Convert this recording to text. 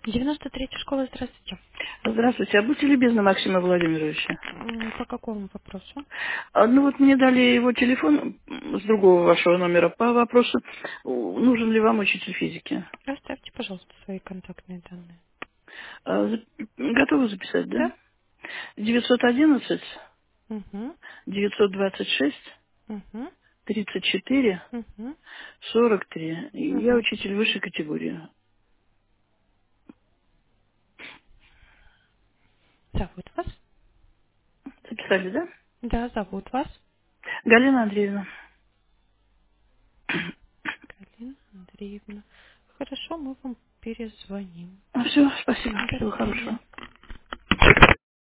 93-я школа, здравствуйте. Здравствуйте, а будьте любезны, Максима Владимировича. По какому вопросу? Ну вот мне дали его телефон с другого вашего номера по вопросу, нужен ли вам учитель физики. Оставьте, пожалуйста, свои контактные данные. Готовы записать, да? Да? 911 Угу. 926 Угу. 34 Угу. 43. Я Угу. учитель высшей категории. Зовут вас? Записали, да? Да, зовут вас. Галина Андреевна. Галина Андреевна. Хорошо, мы вам перезвоним. Все, спасибо. До Всего свидания. хорошего.